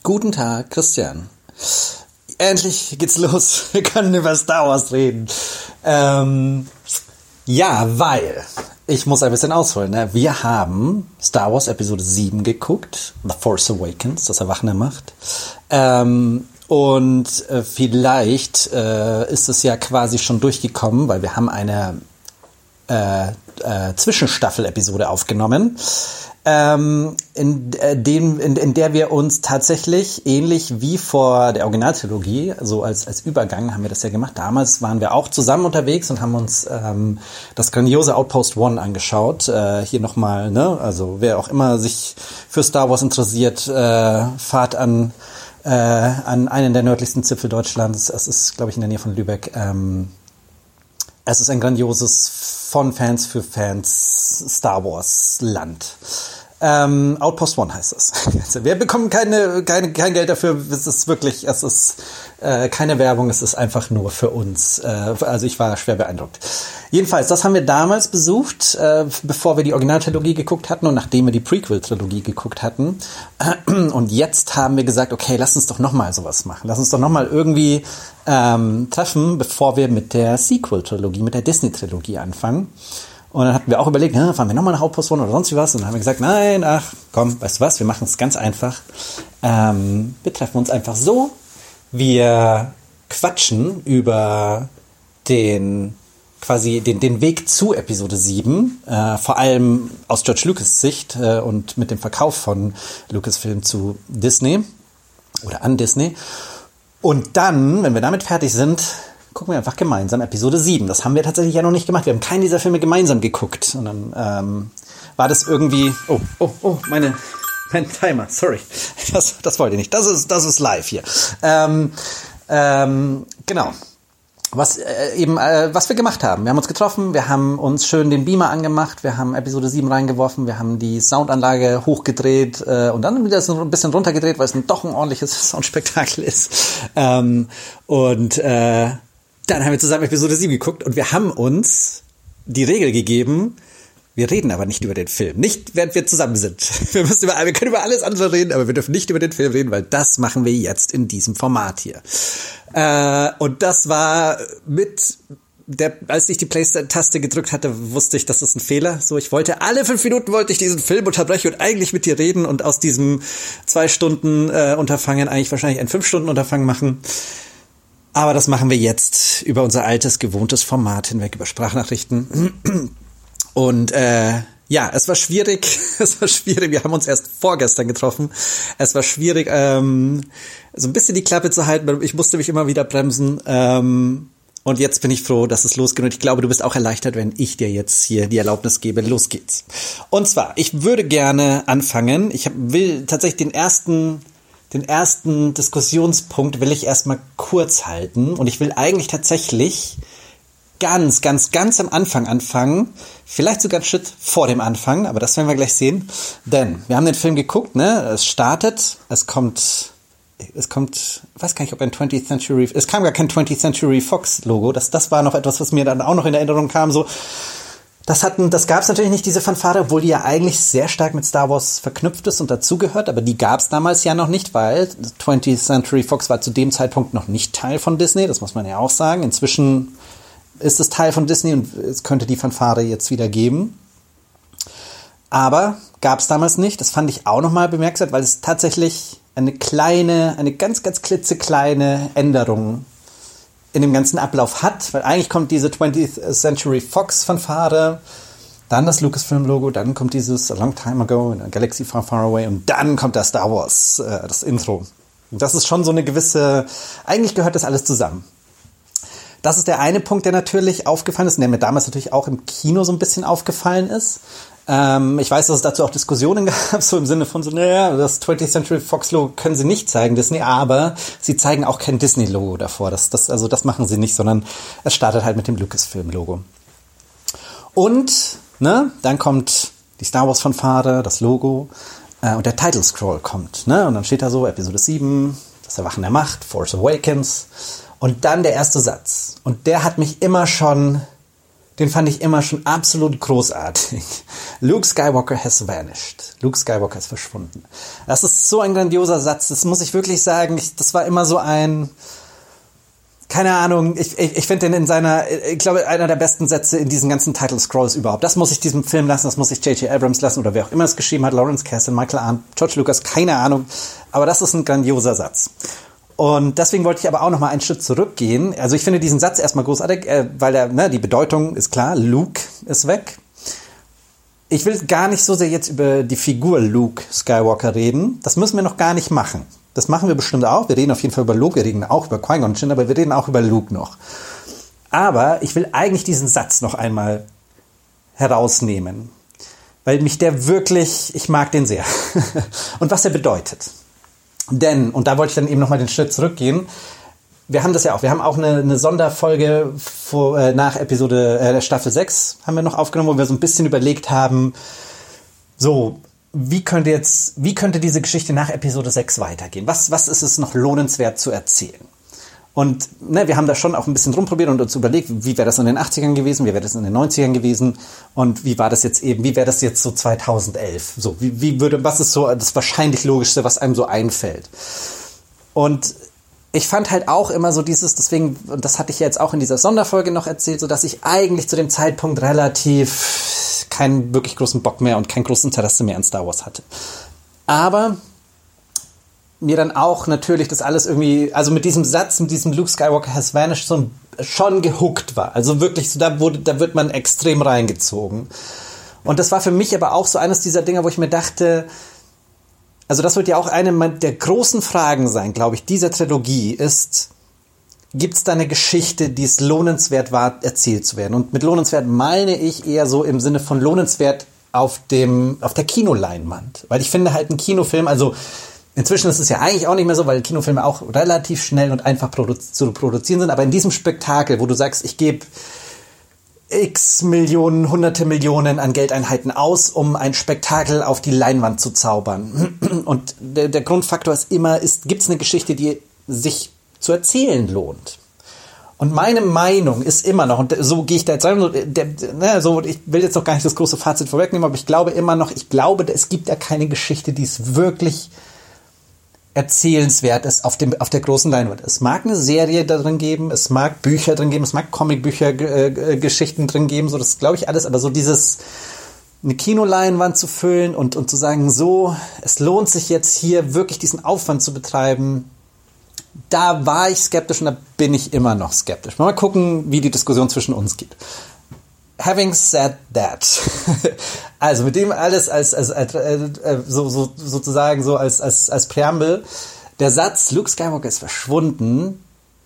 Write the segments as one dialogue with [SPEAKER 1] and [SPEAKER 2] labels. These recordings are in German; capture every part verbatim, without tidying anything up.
[SPEAKER 1] Guten Tag, Christian. Endlich geht's los. Wir können über Star Wars reden. Ähm, ja, weil ich muss ein bisschen ausholen. Ne? Wir haben Star Wars Episode sieben geguckt, The Force Awakens, das Erwachen der Macht. Ähm, und äh, vielleicht äh, ist es ja quasi schon durchgekommen, weil wir haben eine äh, äh, Zwischenstaffel-Episode aufgenommen. Ähm, in, äh, dem, in, in der wir uns tatsächlich ähnlich wie vor der Originaltrilogie, so als, als Übergang haben wir das ja gemacht. Damals waren wir auch zusammen unterwegs und haben uns ähm, das grandiose Outpost One angeschaut. Äh, hier nochmal, ne, also wer auch immer sich für Star Wars interessiert, äh, fahrt an, äh, an einen der nördlichsten Zipfel Deutschlands. Es ist, glaube ich, in der Nähe von Lübeck. Ähm, es ist ein grandioses von Fans für Fans Star Wars Land. Ähm, Outpost One heißt es. Wir bekommen keine, keine, kein Geld dafür. Es ist wirklich, es ist äh, keine Werbung, es ist einfach nur für uns. Äh, also ich war schwer beeindruckt. Jedenfalls, das haben wir damals besucht, äh, bevor wir die Originaltrilogie geguckt hatten und nachdem wir die Prequel-Trilogie geguckt hatten. Und jetzt haben wir gesagt, okay, lass uns doch nochmal sowas machen. Lass uns doch nochmal irgendwie ähm, treffen, bevor wir mit der Sequel-Trilogie, mit der Disney-Trilogie anfangen. Und dann hatten wir auch überlegt, ne, fahren wir nochmal nach Outpost One oder sonst wie was? Und dann haben wir gesagt, nein, ach, komm, weißt du was, wir machen es ganz einfach. Ähm, wir treffen uns einfach so. Wir quatschen über den, quasi den, den Weg zu Episode sieben, äh, vor allem aus George Lucas Sicht äh, und mit dem Verkauf von Lucasfilm zu Disney oder an Disney. Und dann, wenn wir damit fertig sind, gucken wir einfach gemeinsam Episode sieben. Das haben wir tatsächlich ja noch nicht gemacht. Wir haben keinen dieser Filme gemeinsam geguckt. Und dann ähm, war das irgendwie... Oh, oh, oh, meine, mein Timer, sorry. Das, das wollte ich nicht. Das ist, das ist live hier. Ähm, ähm, genau. Was äh, eben, äh, was wir gemacht haben. Wir haben uns getroffen, wir haben uns schön den Beamer angemacht, wir haben Episode sieben reingeworfen, wir haben die Soundanlage hochgedreht äh, und dann wieder so ein bisschen runtergedreht, weil es ein, doch ein ordentliches Soundspektakel ist. Ähm, und äh, dann haben wir zusammen Episode sieben geguckt und wir haben uns die Regel gegeben, wir reden aber nicht über den Film. Nicht, während wir zusammen sind. Wir müssen über, wir können über alles andere reden, aber wir dürfen nicht über den Film reden, weil das machen wir jetzt in diesem Format hier. Äh, und das war mit der, als ich die Play-Taste gedrückt hatte, wusste ich, das ist ein Fehler. So, ich wollte, alle fünf Minuten wollte ich diesen Film unterbrechen und eigentlich mit dir reden und aus diesem zwei Stunden äh, Unterfangen eigentlich wahrscheinlich ein fünf Stunden Unterfangen machen. Aber das machen wir jetzt über unser altes, gewohntes Format hinweg, über Sprachnachrichten. Und äh, ja, es war schwierig, es war schwierig, wir haben uns erst vorgestern getroffen. Es war schwierig, ähm, so ein bisschen die Klappe zu halten, ich musste mich immer wieder bremsen. Ähm, und jetzt bin ich froh, dass es losgeht. Und ich glaube, du bist auch erleichtert, wenn ich dir jetzt hier die Erlaubnis gebe. Los geht's. Und zwar, ich würde gerne anfangen, ich hab, will tatsächlich den ersten... Den ersten Diskussionspunkt will ich erstmal kurz halten und ich will eigentlich tatsächlich ganz, ganz, ganz am Anfang anfangen, vielleicht sogar einen Schritt vor dem Anfang, aber das werden wir gleich sehen, denn wir haben den Film geguckt, ne, es startet, es kommt, es kommt, ich weiß gar nicht, ob ein twentieth Century, es kam gar kein twentieth Century Fox Logo, das, das war noch etwas, was mir dann auch noch in Erinnerung kam, so. Das hatten, das gab es natürlich nicht, diese Fanfare, obwohl die ja eigentlich sehr stark mit Star Wars verknüpft ist und dazugehört, aber die gab es damals ja noch nicht, weil twentieth Century Fox war zu dem Zeitpunkt noch nicht Teil von Disney, das muss man ja auch sagen. Inzwischen ist es Teil von Disney und es könnte die Fanfare jetzt wieder geben. Aber gab es damals nicht, das fand ich auch nochmal bemerkenswert, weil es tatsächlich eine kleine, eine ganz, ganz klitzekleine Änderung in dem ganzen Ablauf hat, weil eigentlich kommt diese twentieth Century Fox Fanfare, dann das Lucasfilm-Logo, dann kommt dieses A Long Time Ago in a Galaxy Far Far Away und dann kommt das Star Wars, äh, das Intro. Und das ist schon so eine gewisse, eigentlich gehört das alles zusammen. Das ist der eine Punkt, der natürlich aufgefallen ist, und der mir damals natürlich auch im Kino so ein bisschen aufgefallen ist. Ähm, ich weiß, dass es dazu auch Diskussionen gab, so im Sinne von so, naja, das twentieth Century Fox Logo können sie nicht zeigen, Disney, aber sie zeigen auch kein Disney-Logo davor. Das, das, also das machen sie nicht, sondern es startet halt mit dem Lucasfilm-Logo. Und, ne, dann kommt die Star Wars-Fanfare, das Logo, äh, und der Title-Scroll kommt, ne, und dann steht da so Episode sieben, das Erwachen der Macht, Force Awakens, und dann der erste Satz. Und der hat mich immer schon den fand ich immer schon absolut großartig. Luke Skywalker has vanished. Luke Skywalker ist verschwunden. Das ist so ein grandioser Satz, das muss ich wirklich sagen. Ich, das war immer so ein, keine Ahnung, ich, ich, ich finde den in seiner, ich glaube, einer der besten Sätze in diesen ganzen Title Scrolls überhaupt. Das muss ich diesem Film lassen, das muss ich J J Abrams lassen oder wer auch immer es geschrieben hat, Lawrence Kasdan, Michael Arndt, George Lucas, keine Ahnung. Aber das ist ein grandioser Satz. Und deswegen wollte ich aber auch noch mal einen Schritt zurückgehen. Also ich finde diesen Satz erstmal großartig, äh, weil der, ne, die Bedeutung ist klar, Luke ist weg. Ich will gar nicht so sehr jetzt über die Figur Luke Skywalker reden. Das müssen wir noch gar nicht machen. Das machen wir bestimmt auch. Wir reden auf jeden Fall über Luke, wir reden auch über Qui-Gon Jinn, aber wir reden auch über Luke noch. Aber ich will eigentlich diesen Satz noch einmal herausnehmen. Weil mich der wirklich, ich mag den sehr. Und was er bedeutet. Denn, und da wollte ich dann eben nochmal den Schritt zurückgehen, wir haben das ja auch, wir haben auch eine, eine Sonderfolge vor, äh, nach Episode äh, Staffel sechs haben wir noch aufgenommen, wo wir so ein bisschen überlegt haben, so, wie könnte jetzt, wie könnte diese Geschichte nach Episode sechs weitergehen? Was, was ist es noch lohnenswert zu erzählen? Und ne, wir haben da schon auch ein bisschen rumprobiert und uns überlegt, wie wäre das in den achtzigern gewesen, wie wäre das in den neunzigern gewesen und wie war das jetzt eben, wie wäre das jetzt so zweitausendelf? So, wie, wie würde, was ist so das wahrscheinlich Logischste, was einem so einfällt? Und ich fand halt auch immer so dieses, deswegen, und das hatte ich ja jetzt auch in dieser Sonderfolge noch erzählt, so dass ich eigentlich zu dem Zeitpunkt relativ keinen wirklich großen Bock mehr und kein großes Interesse mehr an Star Wars hatte. Aber mir dann auch natürlich das alles irgendwie, also mit diesem Satz, mit diesem Luke Skywalker has vanished, so schon gehuckt war. Also wirklich, so, da wurde, da wird man extrem reingezogen. Und das war für mich aber auch so eines dieser Dinger, wo ich mir dachte, also das wird ja auch eine der großen Fragen sein, glaube ich, dieser Trilogie ist, gibt es da eine Geschichte, die es lohnenswert war, erzählt zu werden? Und mit lohnenswert meine ich eher so im Sinne von lohnenswert auf dem, auf der Kinoleinwand. Weil ich finde halt ein Kinofilm, also inzwischen ist es ja eigentlich auch nicht mehr so, weil Kinofilme auch relativ schnell und einfach produ- zu produzieren sind. Aber in diesem Spektakel, wo du sagst, ich gebe x Millionen, hunderte Millionen an Geldeinheiten aus, um ein Spektakel auf die Leinwand zu zaubern. Und der, der Grundfaktor ist immer, ist, gibt es eine Geschichte, die sich zu erzählen lohnt? Und meine Meinung ist immer noch, und so gehe ich da jetzt rein, so, der, ne, so, ich will jetzt noch gar nicht das große Fazit vorwegnehmen, aber ich glaube immer noch, ich glaube, es gibt ja keine Geschichte, die es wirklich erzählenswert ist auf dem auf der großen Leinwand. Es mag eine Serie da drin geben, es mag Bücher drin geben, es mag Comicbücher, äh, Geschichten drin geben, so das glaube ich alles, aber so dieses eine Kinoleinwand zu füllen und und zu sagen, so, es lohnt sich jetzt hier wirklich diesen Aufwand zu betreiben, da war ich skeptisch und da bin ich immer noch skeptisch. Mal gucken, wie die Diskussion zwischen uns geht. Having said that, also mit dem alles als, als, als äh, so, so sozusagen so als, als, als Präambel, der Satz Luke Skywalker ist verschwunden,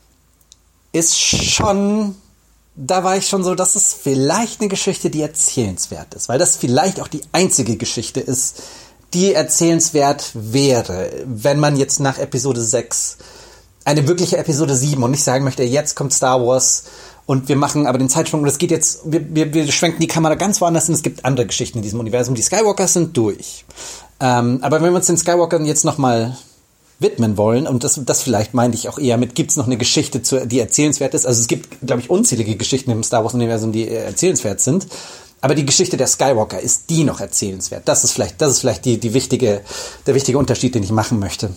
[SPEAKER 1] ist schon, da war ich schon so, das ist vielleicht eine Geschichte, die erzählenswert ist, weil das vielleicht auch die einzige Geschichte ist, die erzählenswert wäre, wenn man jetzt nach Episode sechs eine wirkliche Episode sieben und nicht sagen möchte, jetzt kommt Star Wars und wir machen aber den Zeitsprung und es geht jetzt, wir, wir, wir schwenken die Kamera ganz woanders hin, es gibt andere Geschichten in diesem Universum, die Skywalkers sind durch. Ähm, aber wenn wir uns den Skywalkern jetzt nochmal widmen wollen, und das, das vielleicht meinte ich auch eher mit, gibt es noch eine Geschichte, zu, die erzählenswert ist, also es gibt, glaube ich, unzählige Geschichten im Star Wars Universum, die erzählenswert sind, aber die Geschichte der Skywalker ist die noch erzählenswert. Das ist vielleicht, das ist vielleicht die, die wichtige, der wichtige Unterschied, den ich machen möchte.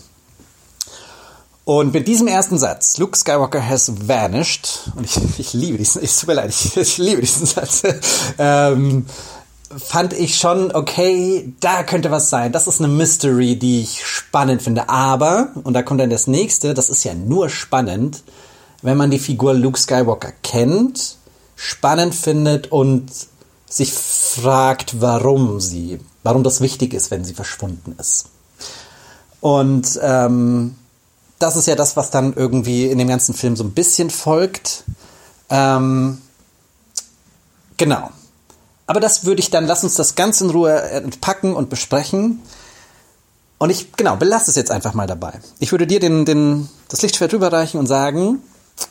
[SPEAKER 1] Und mit diesem ersten Satz, Luke Skywalker has vanished, und ich, ich liebe diesen, ich tut mir leid, ich, ich liebe diesen Satz, ähm, fand ich schon, okay, da könnte was sein. Das ist eine Mystery, die ich spannend finde. Aber, und da kommt dann das nächste, das ist ja nur spannend, wenn man die Figur Luke Skywalker kennt, spannend findet und sich fragt, warum sie, warum das wichtig ist, wenn sie verschwunden ist. Und ähm, das ist ja das, was dann irgendwie in dem ganzen Film so ein bisschen folgt. Ähm, genau. Aber das würde ich dann, lass uns das ganz in Ruhe entpacken und besprechen. Und ich, genau, belasse es jetzt einfach mal dabei. Ich würde dir den, den, das Lichtschwert rüberreichen und sagen,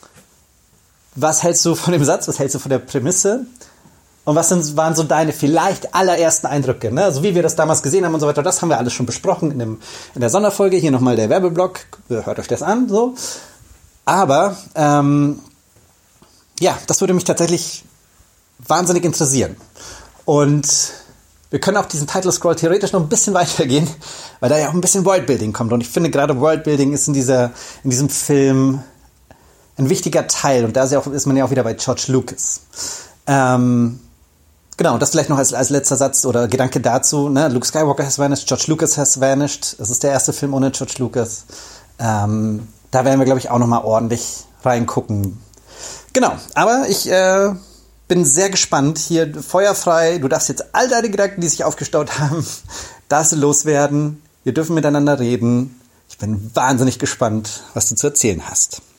[SPEAKER 1] was hältst du von dem Satz, was hältst du von der Prämisse? Und was sind, waren so deine vielleicht allerersten Eindrücke, ne? Also wie wir das damals gesehen haben und so weiter, das haben wir alles schon besprochen in, dem, in der Sonderfolge. Hier nochmal der Werbeblock, hört euch das an, so. Aber, ähm, ja, das würde mich tatsächlich wahnsinnig interessieren. Und wir können auch diesen Title Scroll theoretisch noch ein bisschen weitergehen, weil da ja auch ein bisschen Worldbuilding kommt. Und ich finde gerade Worldbuilding ist in dieser, in diesem Film ein wichtiger Teil. Und da ist, ja auch, ist man ja auch wieder bei George Lucas. Ähm, genau, das vielleicht noch als, als letzter Satz oder Gedanke dazu. Ne? Luke Skywalker has vanished, George Lucas has vanished. Es ist der erste Film ohne George Lucas. Ähm, da werden wir, glaube ich, auch noch mal ordentlich reingucken. Genau, aber ich äh, bin sehr gespannt. Hier feuerfrei. Du darfst jetzt all deine Gedanken, die sich aufgestaut haben, darfst du loswerden. Wir dürfen miteinander reden. Ich bin wahnsinnig gespannt, was du zu erzählen hast.